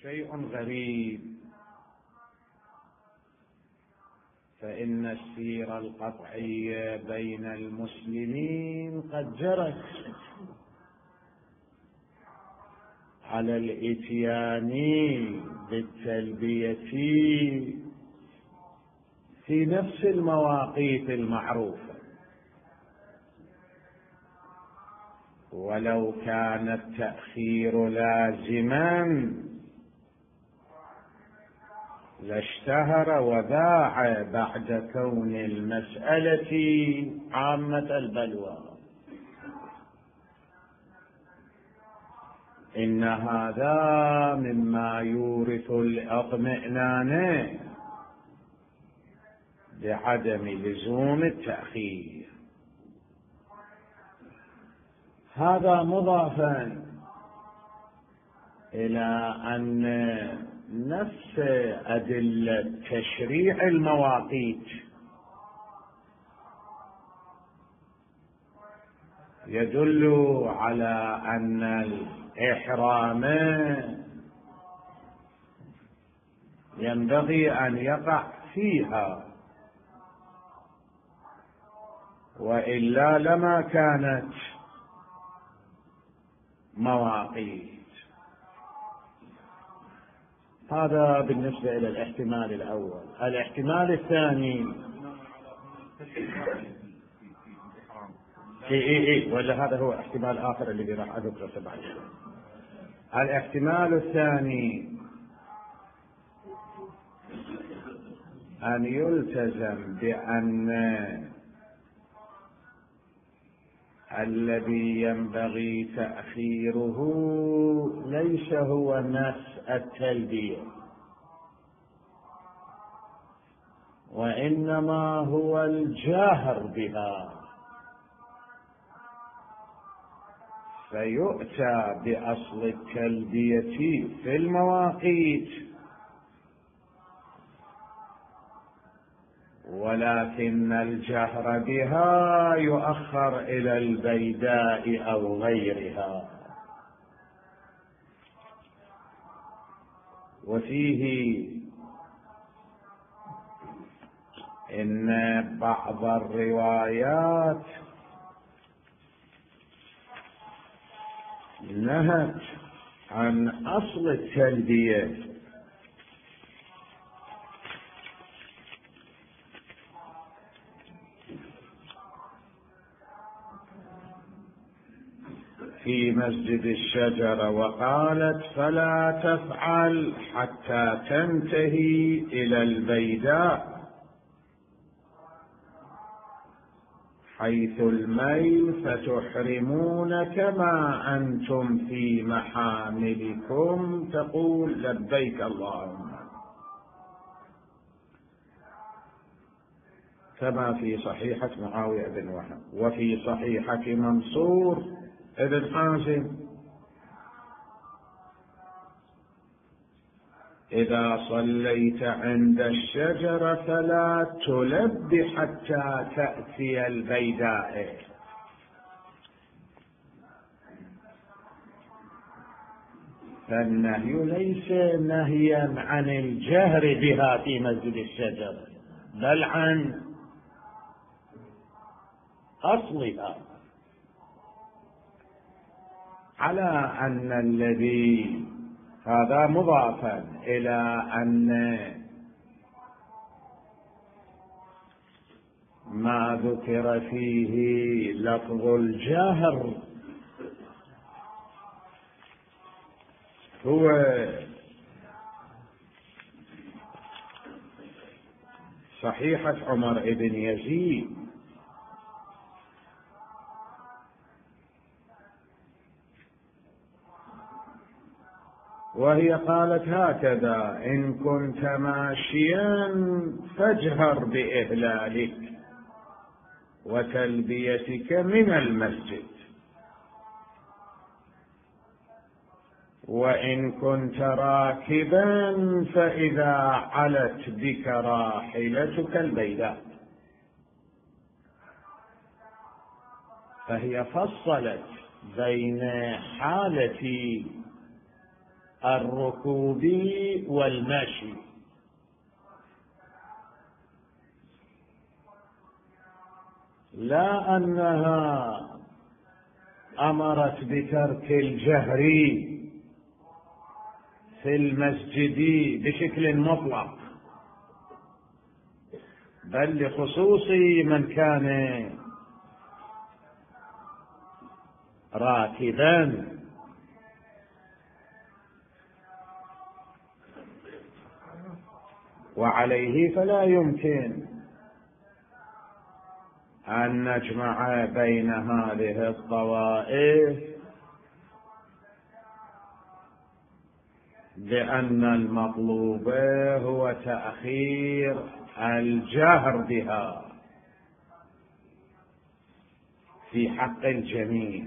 شيء غريب، فإن السيرة القطعية بين المسلمين قد جرت على الإتيان بالتلبية في نفس المواقيت المعروفة، ولو كان التأخير لازما لاشتهر وذاع بعد كون المسألة عامة البلوى. إن هذا مما يورث الاطمئنان بعدم لزوم التأخير. هذا مضافا إلى أن نفس أدلة تشريع المواقيت يدل على أن الإحرام ينبغي أن يقع فيها، وإلا لما كانت مواقيت. هذا بالنسبة إلى الاحتمال الأول. الاحتمال الثاني ولا هذا هو احتمال آخر الذي راح أذكره بعد شوي. الاحتمال الثاني أن يلتزم بأن الذي ينبغي تأخيره ليس هو نفس التلبية، وإنما هو الجاهر بها، فيؤتى بأصل التلبية في المواقيت، ولكن الجهر بها يؤخر إلى البيداء أو غيرها. وفيه إن بعض الروايات نهت عن أصل التلبية، في مسجد الشجرة، وقالت فلا تفعل حتى تنتهي إلى البيداء حيث الميل فتحرمون كما أنتم في محاملكم تقول لبيك اللهم، كما في صحيحة معاوية بن وهب وفي صحيحة منصور ابن حازم: إذا صليت عند الشجرة فلا تلب حتى تأتي البيداء. فالنهي ليس نهيا عن الجهر بها في مسجد الشجرة، بل عن أصلها، على أن الذي هذا مضافا إلى أن ما ذكر فيه لفظ الجهر هو صحيحة عمر بن يزيد، وهي قالت هكذا: إن كنت ماشيا فاجهر بإهلالك وتلبيتك من المسجد، وإن كنت راكبا فإذا علت بك راحلتك البيداء. فهي فصلت بين حالة الركوب والمشي، لا أنها أمرت بترك الجهر في المسجد بشكل مطلق، بل لخصوص من كان راكبا، وعليه فلا يمكن أن نجمع بين هذه الطوائف بأن المطلوب هو تأخير الجهر بها في حق الجميع،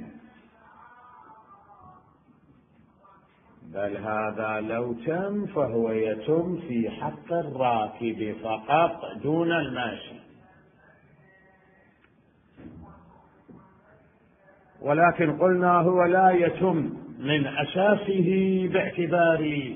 بل هذا لو تم فهو يتم في حق الراكب فقط دون الماشي. ولكن قلنا هو لا يتم من أساسه باعتبار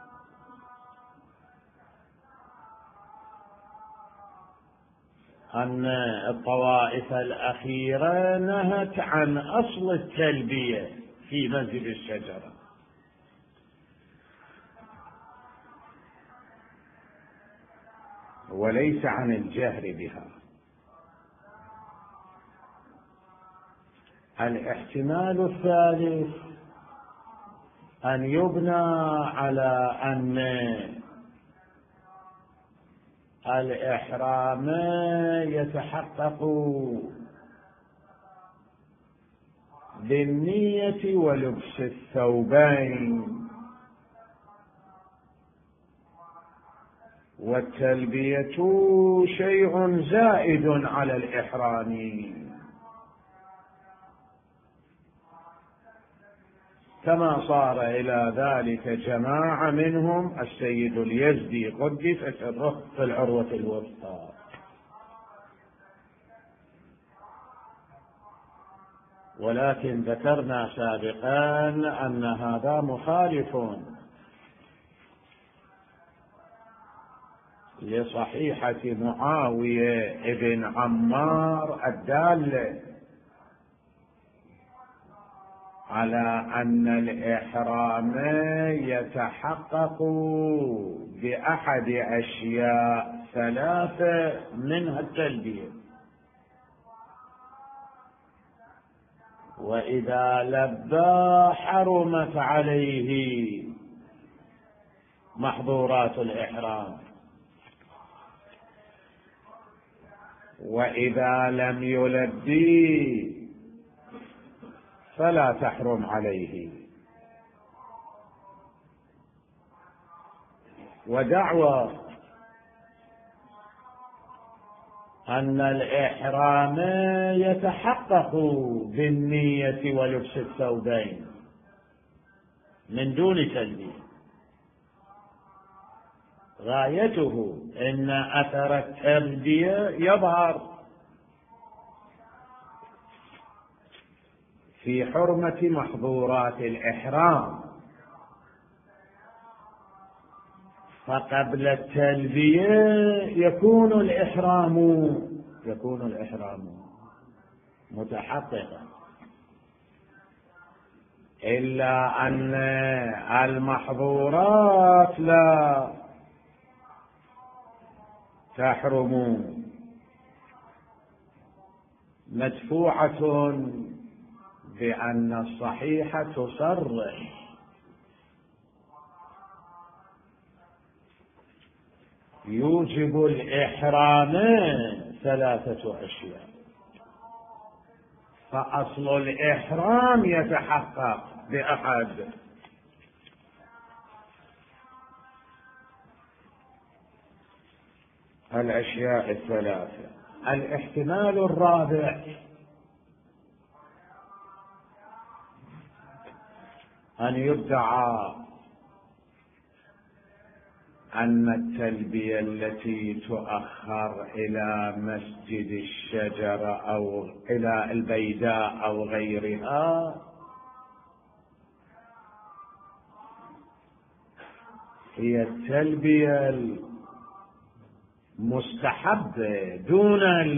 أن الطوائف الأخيرة نهت عن أصل التلبية في مسجد الشجرة، وليس عن الجهر بها. الاحتمال الثالث أن يبنى على أن الإحرام يتحقق بالنية ولبس الثوبين، والتلبية شيء زائد على الإحرام، كما صار إلى ذلك جماعة منهم السيد اليزدي قدس سره في العروة الوثقى. ولكن ذكرنا سابقا أن هذا مخالف لصحيحة معاوية ابن عمار الدالة على أن الإحرام يتحقق بأحد أشياء ثلاثة منها التلبية، وإذا لبى حرمت عليه محظورات الإحرام، وإذا لم يلبي فلا تحرم عليه. ودعوى أن الإحرام يتحقق بالنية ولبس الثوبين من دون تلبية، غايته إن أثر التلبية يظهر في حرمة محظورات الإحرام، فقبل التلبية يكون الإحرام متحققا، إلا أن المحظورات لا تحرم، مدفوعة بأن الصحيحة تصرح يوجب الإحرام ثلاثة أشياء، فأصل الإحرام يتحقق بأحد الأشياء الثلاثة. الاحتمال الرابع أن يدعى أن التلبية التي تؤخر إلى مسجد الشجرة أو إلى البيداء أو غيرها هي التلبية المستحبة دون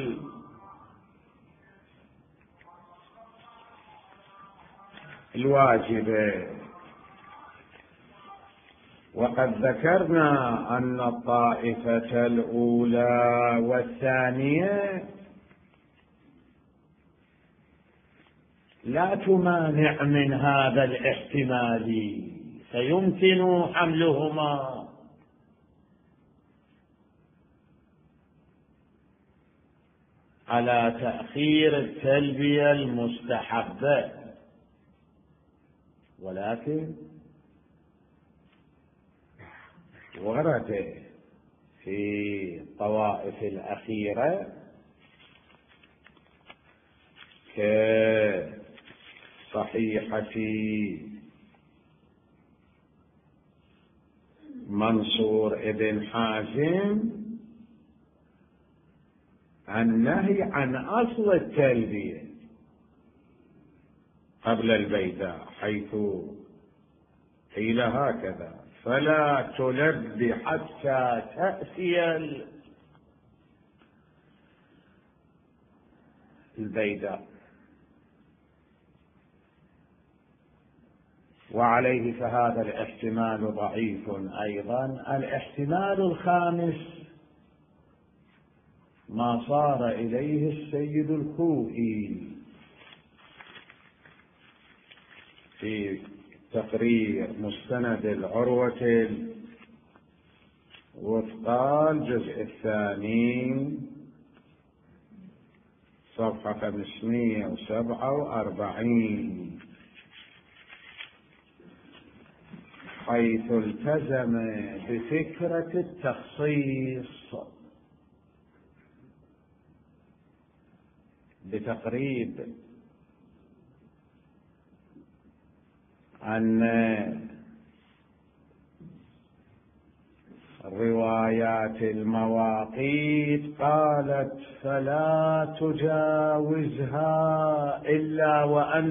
الواجبة. وقد ذكرنا أن الطائفة الأولى والثانية لا تمانع من هذا الاحتمال، فيمكن حملهما على تأخير التلبية المستحبة، ولكن ورد في الطوائف الأخيرة كصحيحة منصور ابن حازم النهي عن أصل التلبية قبل البيداء، حيث قيل هكذا: فلا تلبي حتى تأتي البيداء. وعليه فهذا الاحتمال ضعيف أيضا. الاحتمال الخامس ما صار إليه السيد الخوئي في تقرير مستند العروة الوثقى الجزء الثاني صفحة 547، حيث التزم بفكرة التخصيص بتقريب أن روايات المواقيت قالت فلا تجاوزها إلا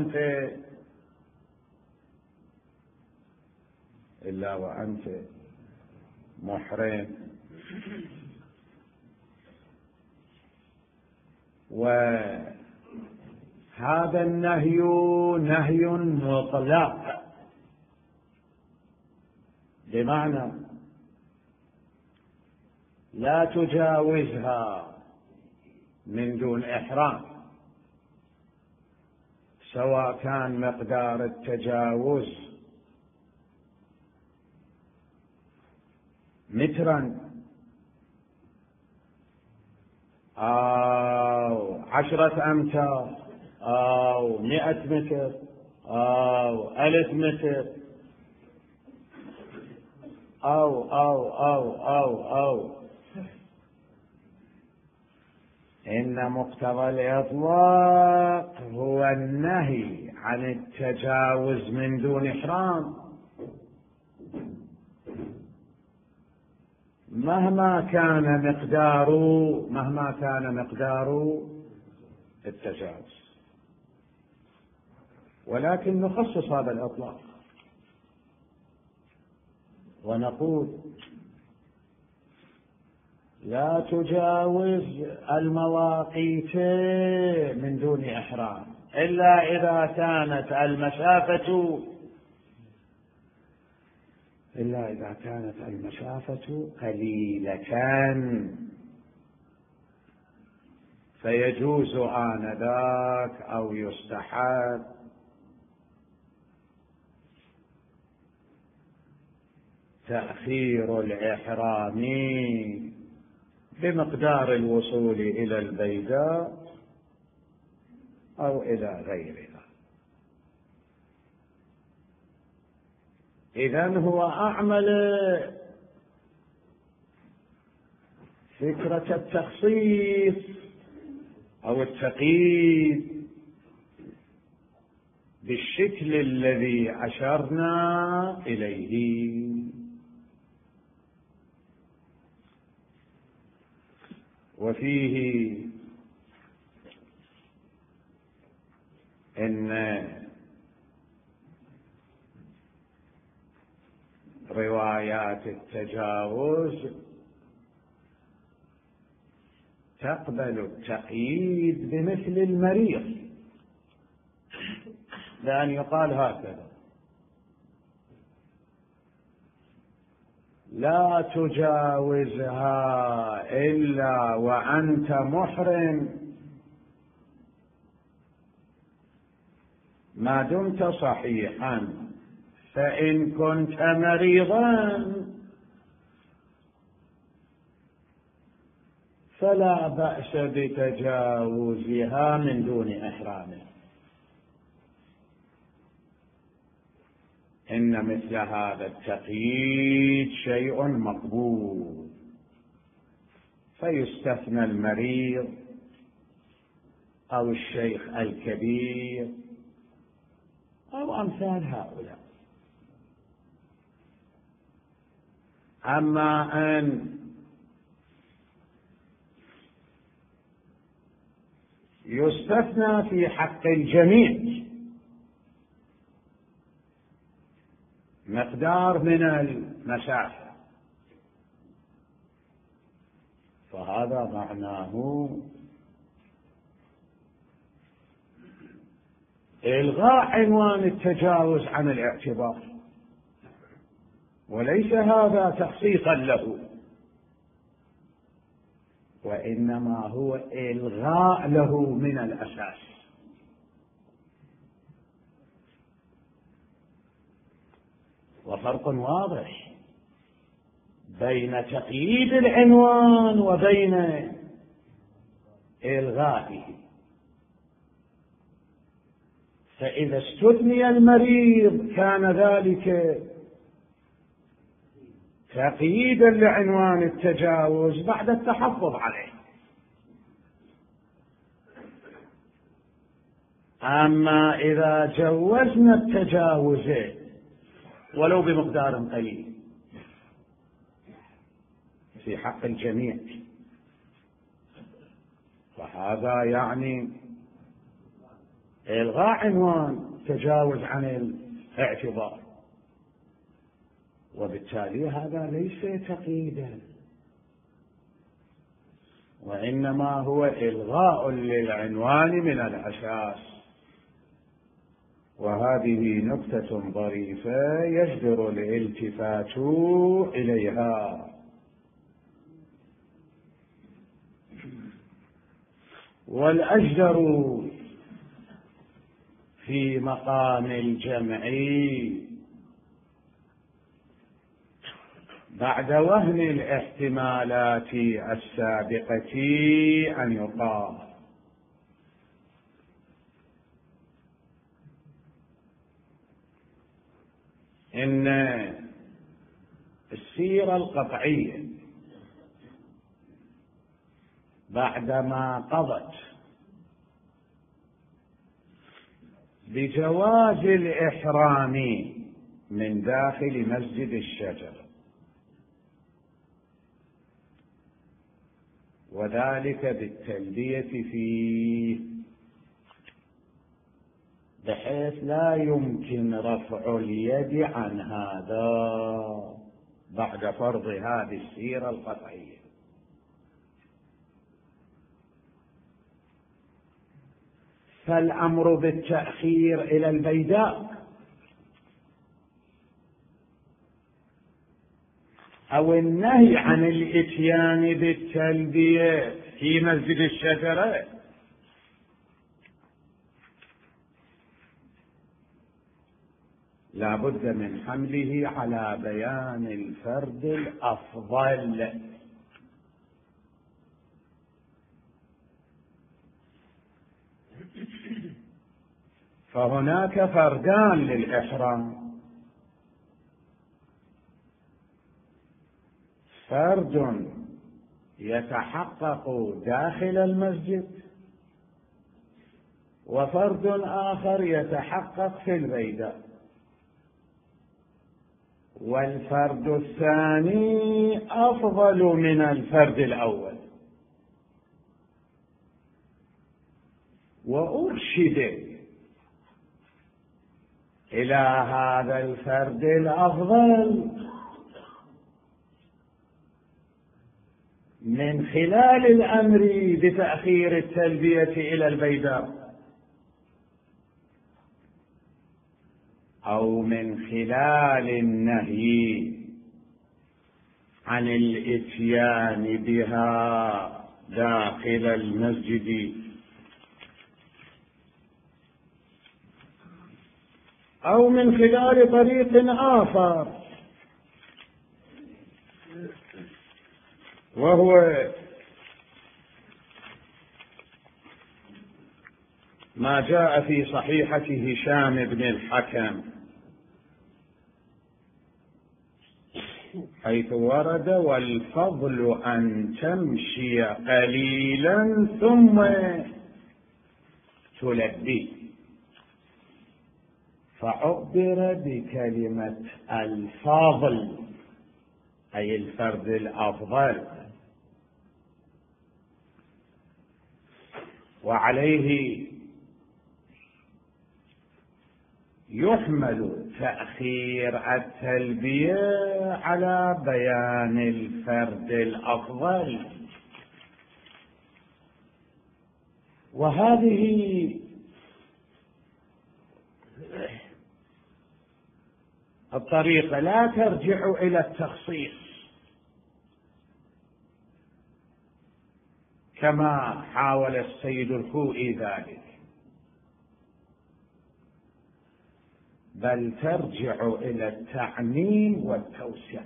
وأنت محرم، وهذا النهي نهي مطلق، بمعنى لا تجاوزها من دون إحرام، سواء كان مقدار التجاوز مترا أو 10 أمتار أو 100 متر أو 1000 متر أو إن مقتضى الإطلاق هو النهي عن التجاوز من دون إحرام، مهما كان مقدار التجاوز. ولكن نخصص هذا الإطلاق ونقول لا تجاوز المواقيت من دون إحرام إلا إذا كانت المسافة قليلة، فيجوز آنذاك أو يستحب تأخير الإحرام بمقدار الوصول إلى البيداء أو إلى غيرها. إذن هو أعمل فكرة التخصيص أو التقييد بالشكل الذي أشرنا إليه. وفيه إن روايات التجاوز تقبل التقييد بمثل المريض، لأن يقال هكذا: لا تجاوزها إلا وأنت محرم ما دمت صحيحا، فإن كنت مريضا فلا بأس بتجاوزها من دون إحرام. إن مثل هذا التقييد شيء مقبول، فيستثنى المريض أو الشيخ الكبير أو أمثال هؤلاء. أما أن يستثنى في حق الجميع مقدار من المسافة، فهذا معناه إلغاء عنوان التجاوز عن الاعتبار، وليس هذا تخصيصا له، وإنما هو إلغاء له من الأساس. وفرق واضح بين تقييد العنوان وبين إلغائه. فإذا استثني المريض كان ذلك تقييدا لعنوان التجاوز بعد التحفظ عليه. أما إذا جوزنا التجاوز ولو بمقدار قليل في حق الجميع، فهذا يعني إلغاء عنوان تجاوز عن الاعتبار، وبالتالي هذا ليس تقييدا، وإنما هو إلغاء للعنوان من الأساس. وهذه نكتة ظريفة يجدر الالتفات إليها. والأجدر في مقام الجمع بعد وهن الاحتمالات السابقة أن يقال إن السيرة القطعية بعدما قضت بجواز الإحرام من داخل مسجد الشجر، وذلك بالتلبية فيه، بحيث لا يمكن رفع اليد عن هذا بعد فرض هذه السيرة القطعية. فالأمر بالتأخير إلى البيداء أو النهي عن الإتيان بالتلبية في مسجد الشجرة لا بد من حمله على بيان الفرد الأفضل. فهناك فردان للإحرام: فرد يتحقق داخل المسجد، وفرد آخر يتحقق في البيداء. والفرد الثاني أفضل من الفرد الأول. وأرشد إلى هذا الفرد الأفضل من خلال الأمر بتأخير التلبية إلى البيداء، أو من خلال النهي عن الإتيان بها داخل المسجد، أو من خلال طريق آخر، وهو ما جاء في صحيحة هشام بن الحكم، حيث ورد: والفضل أن تمشي قليلا ثم تلبي، فعبر بكلمة الفاضل أي الفرد الأفضل، وعليه يحمل تأخير التلبية على بيان الفرد الأفضل. وهذه الطريقة لا ترجع إلى التخصيص كما حاول السيد الخوئي ذلك، بل ترجع إلى التعميم والتوسعة.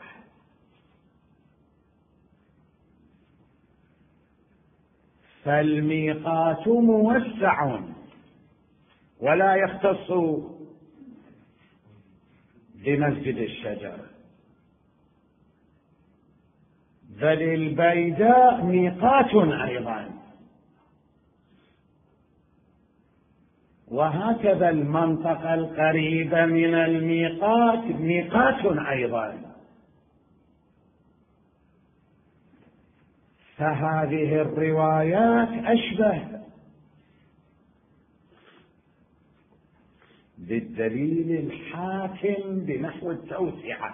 فالميقات موسع ولا يختص بمسجد الشجر، بل البيداء ميقات أيضا، وهكذا المنطقة القريبة من الميقات ميقات أيضا. فهذه الروايات أشبه بالدليل الحاكم بنحو التوسعة،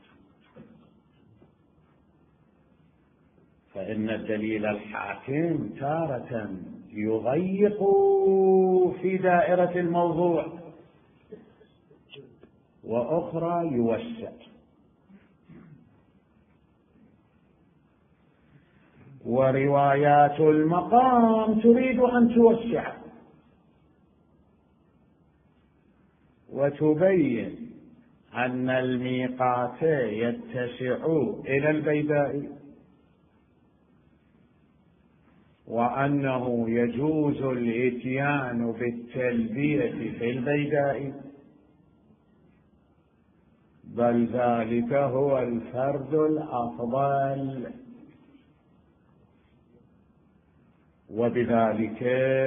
فإن الدليل الحاكم تارة يضيق في دائرة الموضوع وأخرى يوسع. وروايات المقام تريد أن توسع وتبين أن الميقات يتسع إلى البيداء، وأنه يجوز الإتيان بالتلبية في البيداء، بل ذلك هو الفرد الأفضل. وبذلك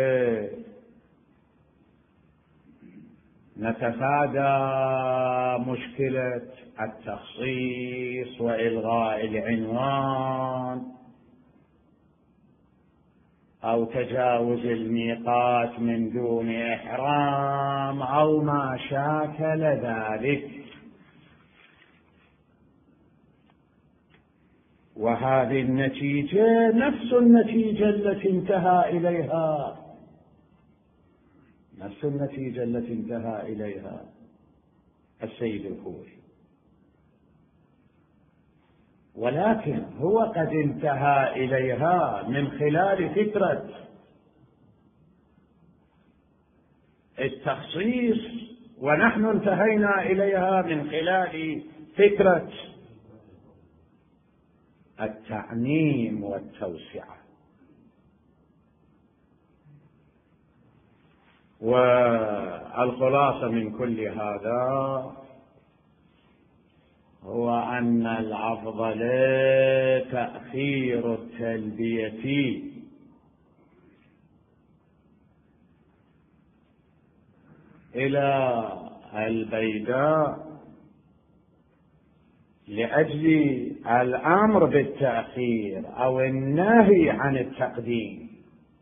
نتفادى مشكلة التخصيص وإلغاء العنوان أو تجاوز الميقات من دون إحرام أو ما شاكل ذلك. وهذه النتيجة نفس النتيجة التي انتهى إليها السيد الخوئي، ولكن هو قد انتهى إليها من خلال فكرة التخصيص، ونحن انتهينا إليها من خلال فكرة التعميم والتوسعة. والخلاصة من كل هذا هو أن الأفضل تأخير التلبية إلى البيداء لأجل الأمر بالتأخير أو النهي عن التقديم.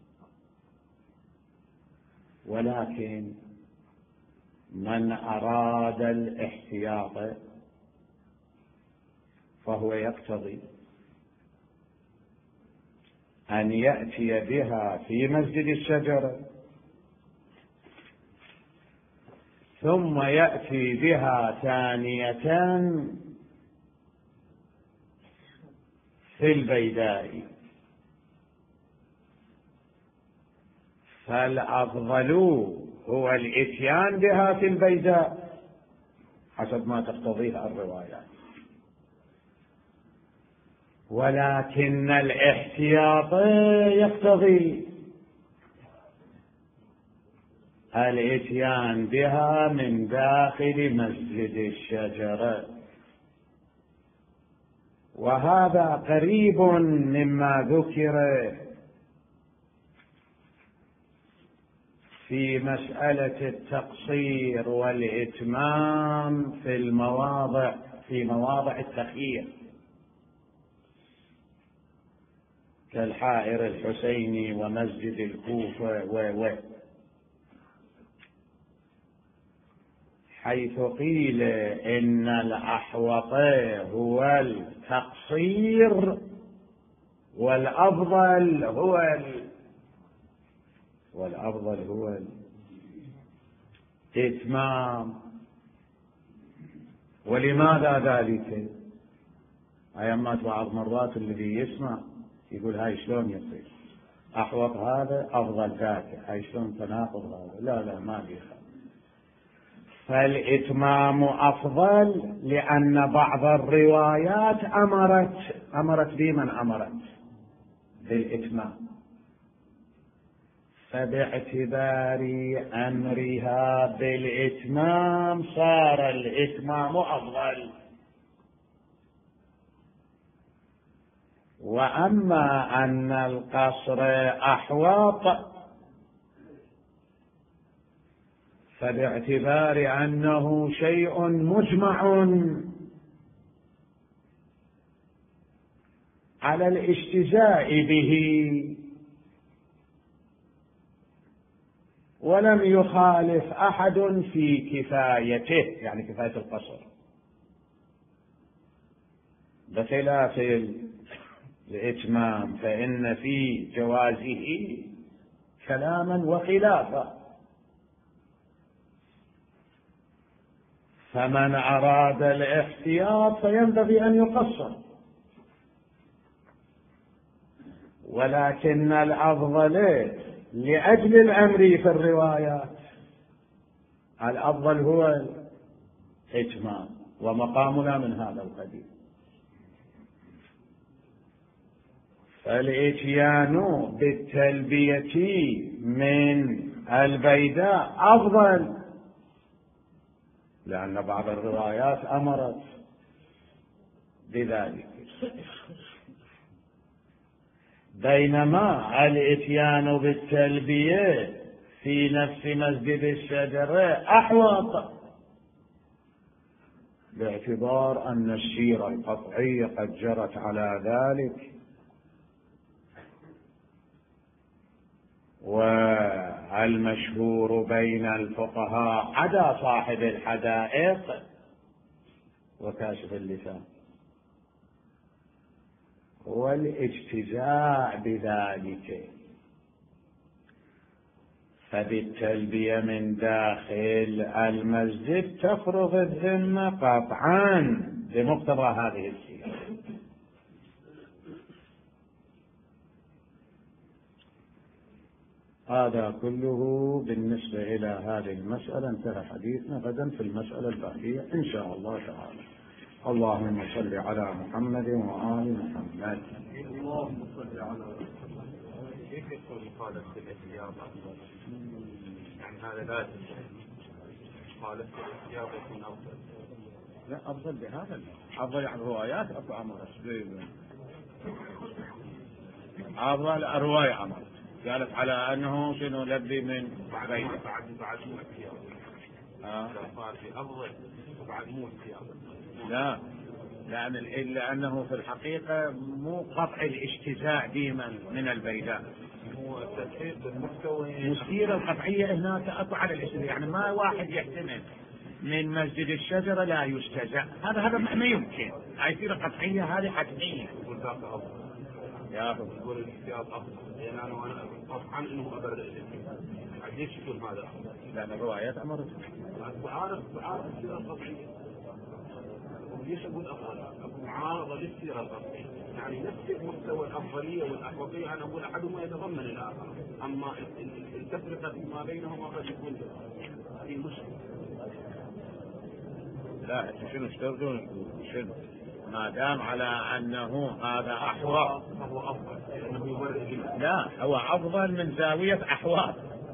ولكن من أراد الاحتياط فهو يقتضي أن يأتي بها في مسجد الشجرة ثم يأتي بها ثانية في البيداء، فالأفضل هو الإتيان بها في البيداء حسب ما تقتضيه الروايات، ولكن الاحتياط يقتضي الإتيان بها من داخل مسجد الشجرة، وهذا قريب مما ذكر في مسألة التقصير والإتمام في مواضع التخيير كالحائر الحسيني ومسجد الكوفة حيث قيل إن الأحوط هو التقصير والأفضل هو الإتمام. ولماذا ذلك؟ أيامات بعض مرات الذي يسمع يقول هاي شلون يصير أحوط هذا أفضل ذاك، هاي شلون تناقض هذا؟ لا ما بيخالف. فالإتمام أفضل لأن بعض الروايات أمرت بمن أمرت بالإتمام، فباعتبار أمرها بالإتمام صار الإتمام أفضل. وأما أن القصر أحوط فباعتبار أنه شيء مجمع على الاجتزاء به ولم يخالف أحد في كفايته، يعني كفاية القصر، بخلاف الإتمام فإن في جوازه كلاما وخلافا. فمن أراد الاحتياط فينبغي أن يقصر، ولكن الأفضل لأجل الأمر في الروايات الأفضل هو الإتمام، ومقامنا من هذا القبيل. فالإتيان بالتلبية من البيداء أفضل لأن بعض الروايات أمرت بذلك، بينما الإتيان بالتلبية في نفس مسجد الشجرة أحوط باعتبار أن السيرة القطعية قد جرت على ذلك، والمشهور بين الفقهاء عدا صاحب الحدائق وكاشف اللسان هو الاجتزاء بذلك. فبالتلبية من داخل المسجد تفرض الذمة قطعا بمقتضى هذه السيرة. هذا كله بالنسبة إلى هذه المسألة. انتهى حديثنا، غدا في المسألة الباقية إن شاء الله تعالى. اللهم صل على محمد وآل محمد. اللهم صل على محمد. كيف يكون مخالفة الاحتياط؟ يعني هذا لازم مخالفة الاحتياط يكون أفضل. لا أفضل بهذا، أفضل عن روايات أبو عمر أفضل رواية عمر قالت على أنه شنو لبي من بعد مو احتياط. صار في أفضل وبعد مو احتياط. لا لأنه في الحقيقة مو قطع الاجتزاء ديما من البيداء، هو تحقيق المستوى مسيرة القطعية هناك أقطع على الاجتزاء. يعني ما واحد يحتمل من مسجد الشجرة لا يجتزأ، هذا ما يمكن. هاي سيرة قطعية هذه حتمية. والباقي أفضل. يقول الاحتياط افضل، لان انا وانا طبعا انه ابرد الاثنين. ليش يكون هذا افضل؟ لان الروايات امر بعارف السيره القطعيه. ليش اقول افضل؟ اقول معارضه للسيره القطعيه، يعني نفس مستوى الافضليه والاحوطيه انا اقول احدهما يتضمن الاخر، اما التفرقه فيما بينهما قد يكون في مشكله. لا شنو تردون شنو ما دام على انه هذا احوط فهو افضل لانه يورد. لا هو افضل من زاويه احواط،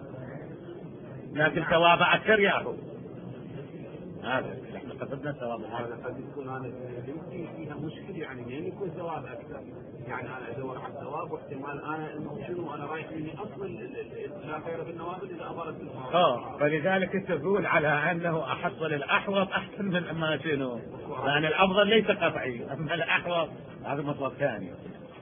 لكن ثواب اكثر ياخذ. هذا احنا قصدنا ثواب. هذا قد يكون هذا يمكن فيها مشكله، يعني لين يكون ثواب اكثر، يعني انا ادور على الثواب واحتمال انا انه شنو انا رايح مني اصلا لا خير في النوافل اذا اظهرت النوافل. فلذلك تقول على انه احصل الاحوط احسن من ما شنو، لان الافضل ليس قطعي، اما الاحوط هذا مطلب ثاني.